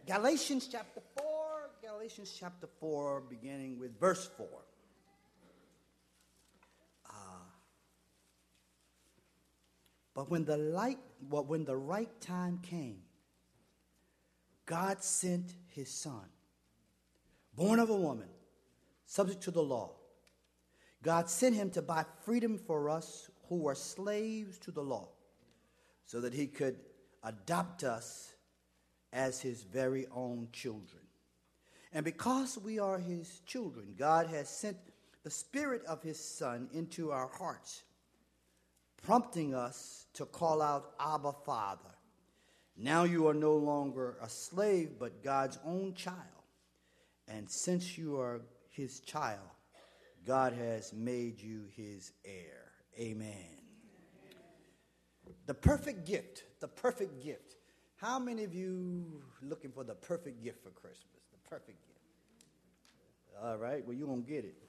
Galatians chapter 4, beginning with verse 4. But when the right time came, God sent his son, born of a woman, subject to the law. God sent him to buy freedom for us who were slaves to the law, so that he could adopt us as his very own children. And because we are his children, God has sent the Spirit of his Son into our hearts, prompting us to call out, Abba, Father. Now you are no longer a slave, but God's own child. And since you are his child, God has made you his heir. Amen. The perfect gift. How many of you looking for the perfect gift for Christmas? The perfect gift. All right, well, you're going to get it.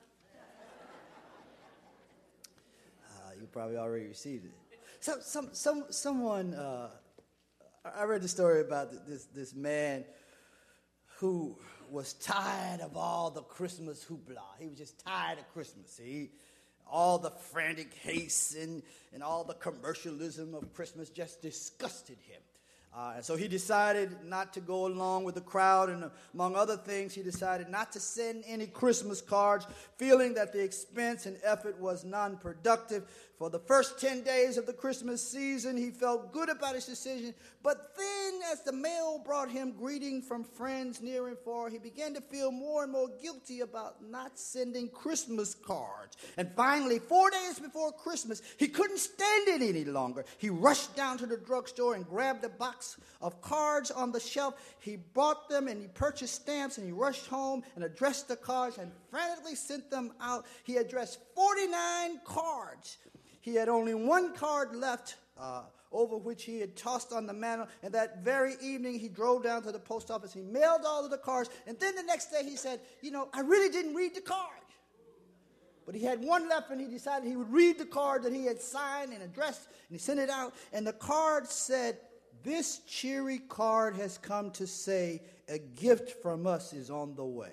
You probably already received it. Someone, I read the story about this man who was tired of all the Christmas hoopla. He was just tired of Christmas. All the frantic haste and all the commercialism of Christmas just disgusted him. And so he decided not to go along with the crowd, and among other things, he decided not to send any Christmas cards, feeling that the expense and effort was non-productive. For the first 10 days of the Christmas season, he felt good about his decision. But then, as the mail brought him greetings from friends near and far, he began to feel more and more guilty about not sending Christmas cards. And finally, 4 days before Christmas, he couldn't stand it any longer. He rushed down to the drugstore and grabbed a box of cards on the shelf. He bought them and he purchased stamps, and he rushed home and addressed the cards and frantically sent them out. He addressed 49 cards. He had only one card left, over which he had tossed on the mantel, and that very evening he drove down to the post office. He mailed all of the cards, and then the next day he said, I really didn't read the card. But he had one left, and he decided he would read the card that he had signed and addressed, and he sent it out, and the card said, "This cheery card has come to say a gift from us is on the way."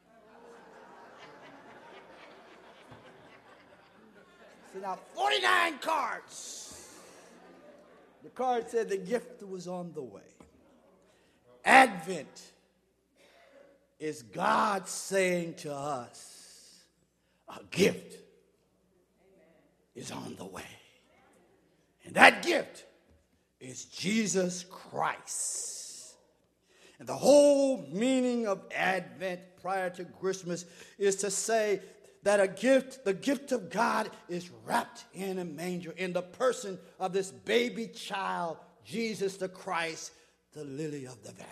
So now 49 cards. The card said the gift was on the way. Advent is God saying to us, a gift is on the way. And that gift is Jesus Christ. And the whole meaning of Advent prior to Christmas is to say that the gift of God is wrapped in a manger, in the person of this baby child, Jesus the Christ, the lily of the valley.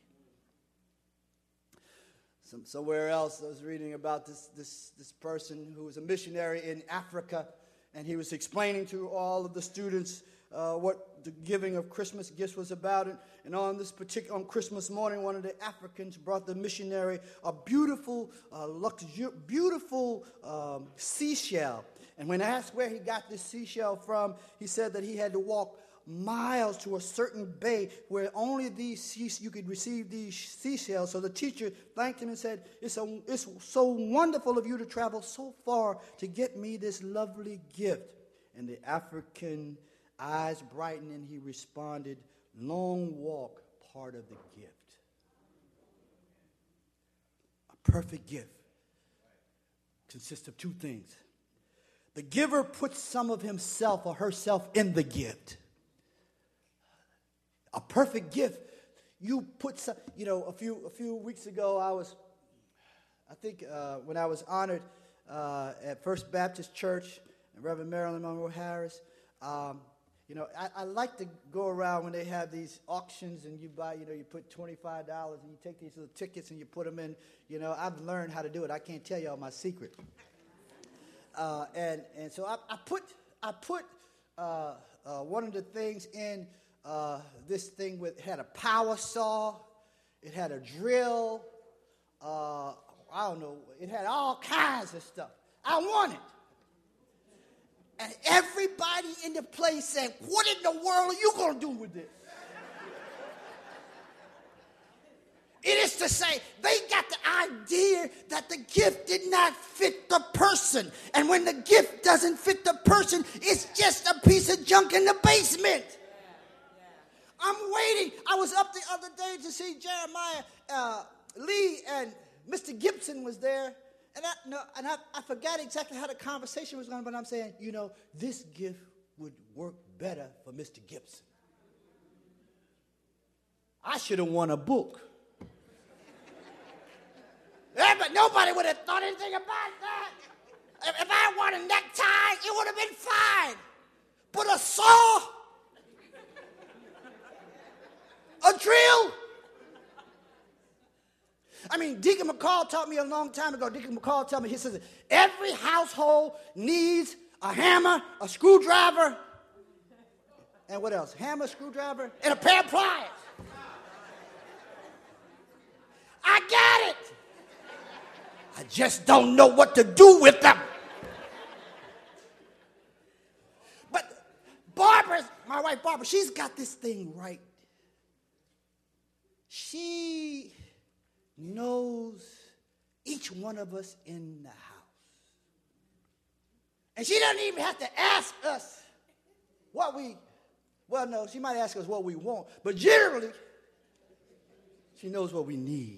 Somewhere else I was reading about this person who was a missionary in Africa, and he was explaining to all of the students what the giving of Christmas gifts was about. And on Christmas morning, one of the Africans brought the missionary a beautiful seashell. And when asked where he got this seashell from, he said that he had to walk miles to a certain bay where only you could receive these seashells. So the teacher thanked him and said, it's so wonderful of you to travel so far to get me this lovely gift. And the African eyes brightened, and he responded, "Long walk, part of the gift." A perfect gift consists of two things. The giver puts some of himself or herself in the gift. A perfect gift, you put some, a few weeks ago, when I was honored at First Baptist Church, Reverend Marilyn Monroe Harris, I like to go around when they have these auctions and you buy, you put $25 and you take these little tickets and you put them in. I've learned how to do it. I can't tell y'all my secret. And so I put one of the things in this thing had a power saw, it had a drill, it had all kinds of stuff. I want it. And everybody in the place said, "What in the world are you going to do with this?" to say they got the idea that the gift did not fit the person. And when the gift doesn't fit the person, it's just a piece of junk in the basement. I'm waiting. I was up the other day to see Jeremiah Lee, and Mr. Gibson was there. And I forgot exactly how the conversation was going, but I'm saying, this gift would work better for Mr. Gibson. I should have won a book. Yeah, but nobody would have thought anything about that. If I won a necktie, it would have been fine. But a saw, a drill. I mean, Deacon McCall taught me a long time ago. Deacon McCall told me, he says, every household needs a hammer, a screwdriver, and what else? Hammer, screwdriver, and a pair of pliers. I got it. I just don't know what to do with them. But my wife Barbara, she's got this thing right. She knows each one of us in the house. And she doesn't even have to ask us no, she might ask us what we want, but generally, she knows what we need.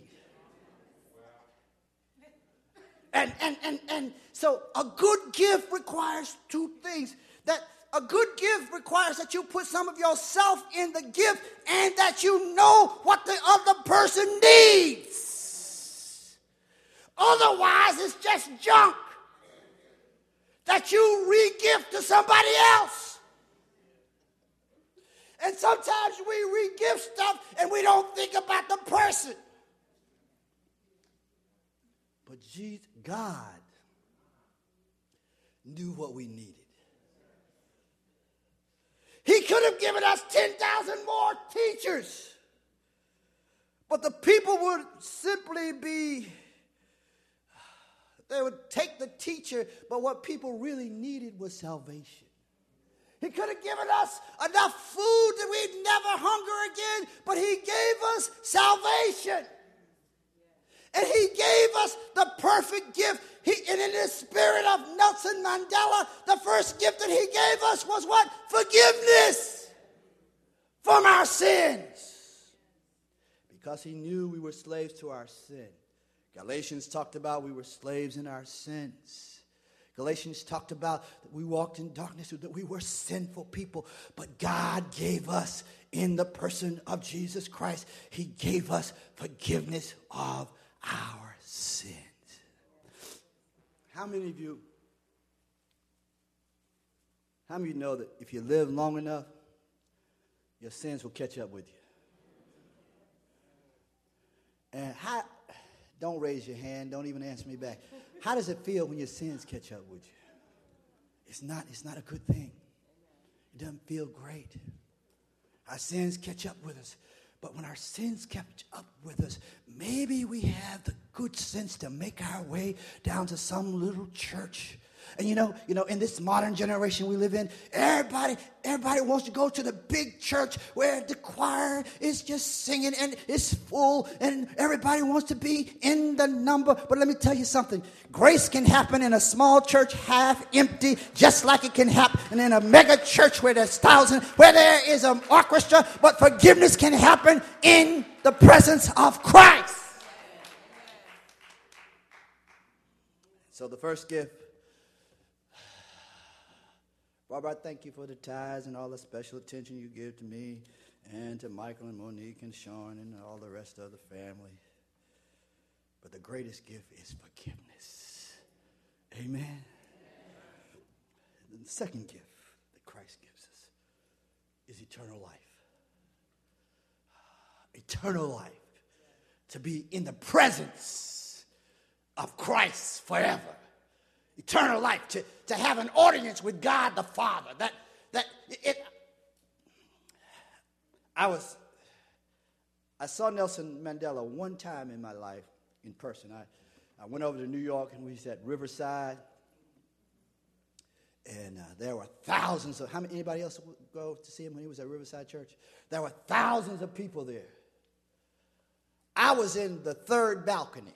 And so a good gift requires two things. That a good gift requires that you put some of yourself in the gift and that you know what the other person needs. Otherwise, it's just junk that you re-gift to somebody else. And sometimes we re-gift stuff and we don't think about the person. But God knew what we needed. He could have given us 10,000 more teachers. But the people would simply they would take the teacher, but what people really needed was salvation. He could have given us enough food that we'd never hunger again, but he gave us salvation. And he gave us the perfect gift. And in the spirit of Nelson Mandela, the first gift that he gave us was what? Forgiveness from our sins. Because he knew we were slaves to our sin. Galatians talked about we were slaves in our sins. Galatians talked about that we walked in darkness, that we were sinful people. But God gave us, in the person of Jesus Christ, he gave us forgiveness of our sins. How many of you know that if you live long enough, your sins will catch up with you? And don't raise your hand, don't even answer me back. How does it feel when your sins catch up with you? It's not a good thing. It doesn't feel great. Our sins catch up with us. But when our sins catch up with us, maybe we have the good sense to make our way down to some little church. And you know, in this modern generation we live in, everybody wants to go to the big church where the choir is just singing and it's full and everybody wants to be in the number. But let me tell you something. Grace can happen in a small church half empty, just like it can happen in a mega church where there's thousands, where there is an orchestra. But forgiveness can happen in the presence of Christ. So the first gift. Barbara, I thank you for the tithes and all the special attention you give to me and to Michael and Monique and Sean and all the rest of the family. But the greatest gift is forgiveness. Amen. The second gift that Christ gives us is eternal life. Eternal life. To be in the presence of Christ forever. Eternal life, to have an audience with God the Father. I saw Nelson Mandela one time in my life in person. I went over to New York and we was at Riverside, and there were thousands of. Anybody else go to see him when he was at Riverside Church? There were thousands of people there. I was in the third balcony.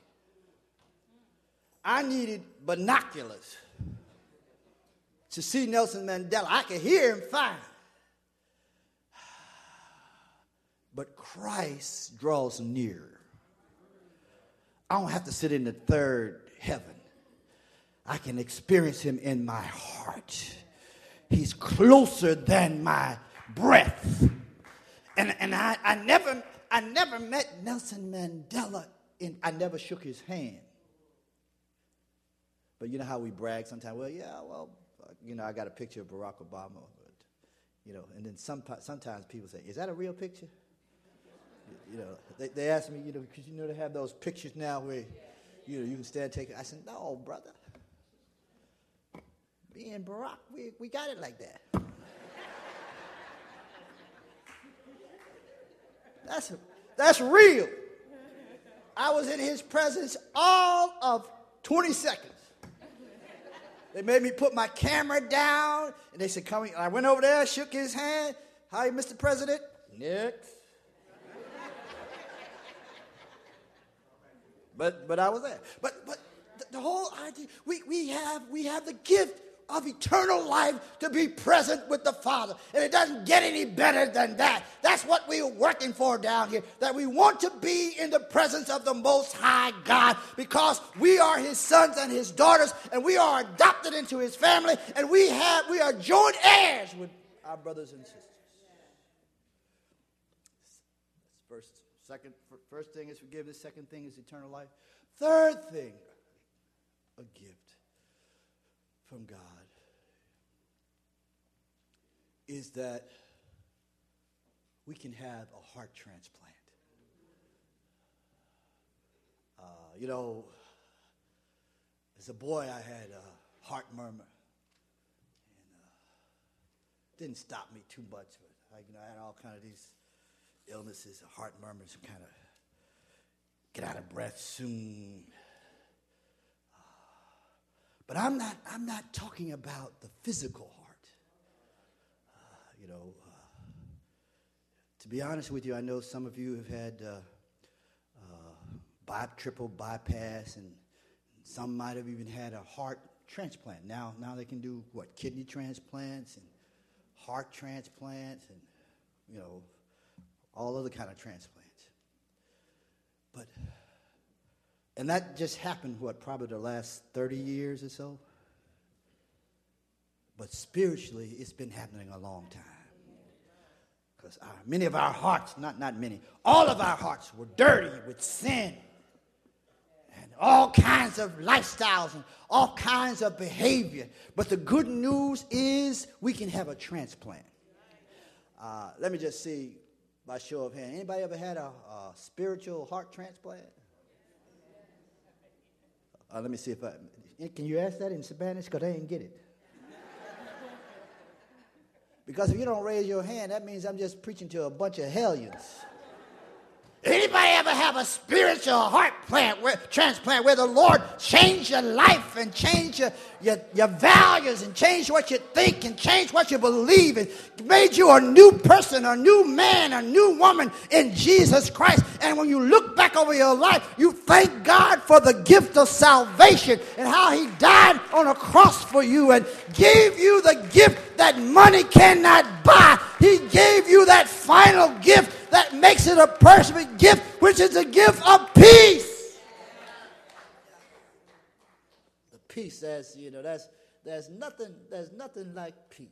I needed binoculars to see Nelson Mandela. I could hear him fine. But Christ draws near. I don't have to sit in the third heaven. I can experience him in my heart. He's closer than my breath. And I never met Nelson Mandela. I never shook his hand. But you know how we brag sometimes? Well, I got a picture of Barack Obama. But, and then sometimes people say, is that a real picture? They ask me, because they have those pictures now where, you can stand and take it. I said, no, brother. Me and Barack, we got it like that. That's real. I was in his presence all of 20 seconds. They made me put my camera down, and they said, come here. I went over there, shook his hand. Hi, Mr. President. Next. But I was there. But the whole idea, we have the gift of eternal life to be present with the Father. And it doesn't get any better than that. That's what we're working for down here, that we want to be in the presence of the Most High God because we are his sons and his daughters, and we are adopted into his family, and we are joint heirs with our brothers and sisters. First thing is forgiveness. Second thing is eternal life. Third thing, a gift from God, is that we can have a heart transplant. As a boy, I had a heart murmur, and didn't stop me too much. But I had all kind of these illnesses, heart murmurs, kind of get out of breath soon. But I'm not talking about the physical heart. To be honest with you, I know some of you have had triple bypass, and some might have even had a heart transplant. Now they can do kidney transplants and heart transplants, and all other kind of transplants. And that just happened, probably the last 30 years or so? But spiritually, it's been happening a long time. Because many of our hearts, not many, all of our hearts were dirty with sin. And all kinds of lifestyles and all kinds of behavior. But the good news is we can have a transplant. Let me just see, by show of hand, anybody ever had a spiritual heart transplant? Let me see can you ask that in Spanish? Because I didn't get it. Because if you don't raise your hand, that means I'm just preaching to a bunch of hellions. Anybody ever have a spiritual heart transplant where the Lord changed your life and changed your values and changed what you think and changed what you believe and made you a new person, a new man, a new woman in Jesus Christ? And when you look back over your life, you thank God for the gift of salvation and how he died on a cross for you and gave you the gift that money cannot buy. He gave you that final gift that makes it a perfect gift, which is a gift of peace. The peace, there's nothing like peace.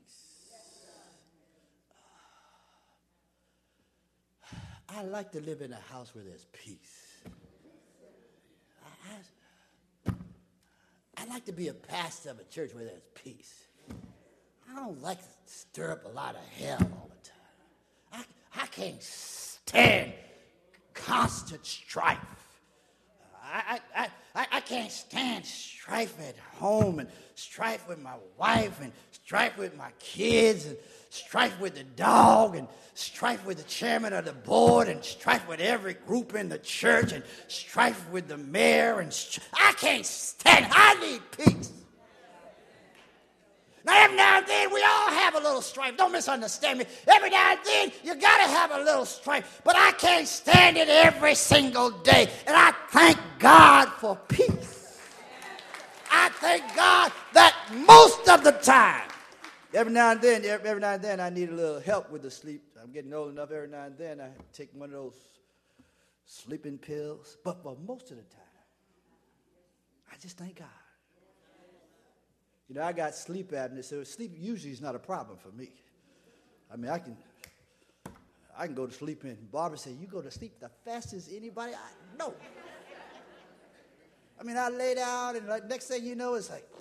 I like to live in a house where there's peace. I like to be a pastor of a church where there's peace. I don't like to stir up a lot of hell all the time. I can't stand constant strife. I can't stand strife at home and strife with my wife and strife with my kids and strife with the dog and strife with the chairman of the board and strife with every group in the church and strife with the mayor. I can't stand it. I need peace. Now, every now and then, we all have a little strife. Don't misunderstand me. Every now and then, you got to have a little strife. But I can't stand it every single day. And I thank God for peace. I thank God that most of the time, every now and then, I need a little help with the sleep. I'm getting old enough. Every now and then, I take one of those sleeping pills. But for most of the time, I just thank God. You know, I got sleep apnea, so sleep usually is not a problem for me. I mean, I can go to sleep, and Barbara said, "You go to sleep the fastest anybody I know." I mean, I lay down, and like next thing you know, it's like.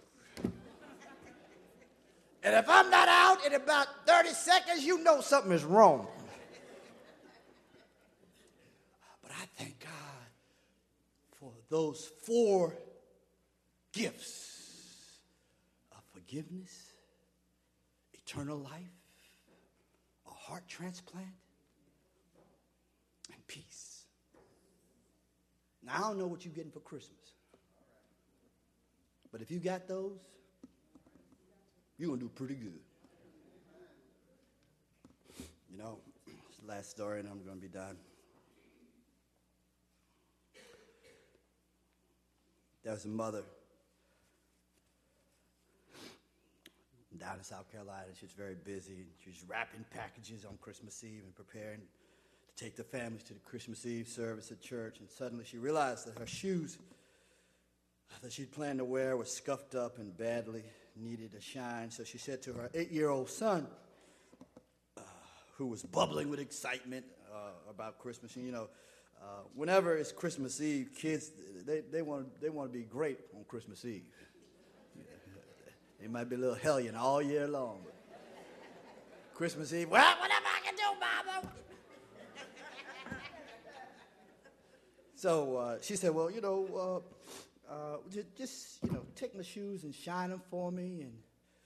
And if I'm not out in about 30 seconds, you know something is wrong. But I thank God for those 4 gifts. Forgiveness, eternal life, a heart transplant, and peace. Now, I don't know what you're getting for Christmas, but if you got those, you're going to do pretty good. You know, it's the last story, and I'm going to be done. There was a mother down in South Carolina. She was very busy. She was wrapping packages on Christmas Eve and preparing to take the families to the Christmas Eve service at church. And suddenly she realized that her shoes that she'd planned to wear were scuffed up and badly needed a shine. So she said to her 8-year-old son, who was bubbling with excitement about Christmas, and you know, whenever it's Christmas Eve, kids, they want to be great on Christmas Eve. They might be a little hellion all year long. But Christmas Eve, well, whatever I can do, Mama. So she said, well, you know, just take my shoes and shine them for me. And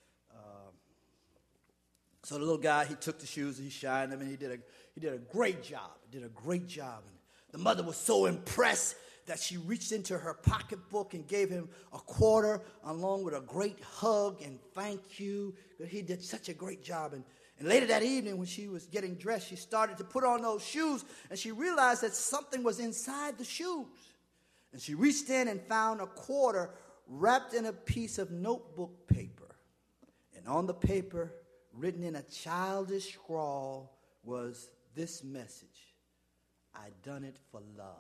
so the little guy, he took the shoes and he shined them, and he did a great job. And the mother was so impressed that she reached into her pocketbook and gave him a quarter along with a great hug and thank you. He did such a great job. And later that evening when she was getting dressed, she started to put on those shoes, and she realized that something was inside the shoes. And she reached in and found a quarter wrapped in a piece of notebook paper. And on the paper, written in a childish scrawl, was this message: I done it for love.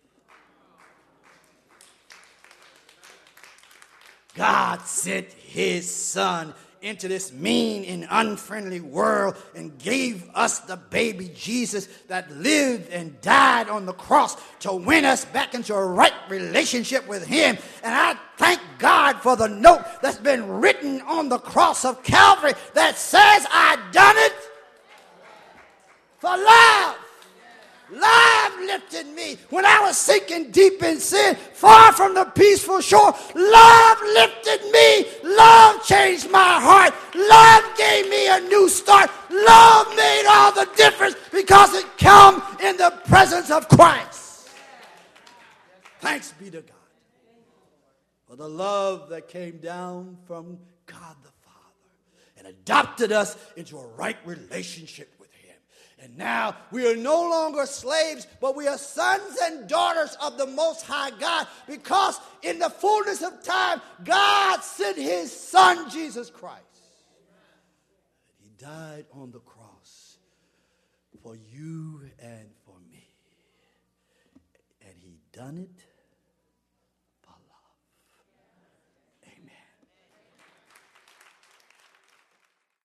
God sent his son into this mean and unfriendly world and gave us the baby Jesus that lived and died on the cross to win us back into a right relationship with him. And I thank God for the note that's been written on the cross of Calvary that says, I done it for love. Love lifted me when I was sinking deep in sin, far from the peaceful shore. Love lifted me. Love changed my heart. Love gave me a new start. Love made all the difference because it came in the presence of Christ. Thanks be to God for the love that came down from God the Father and adopted us into a right relationship with him. And now we are no longer slaves, but we are sons and daughters of the Most High God, because in the fullness of time, God sent his son, Jesus Christ. He died on the cross for you and for me. And he done it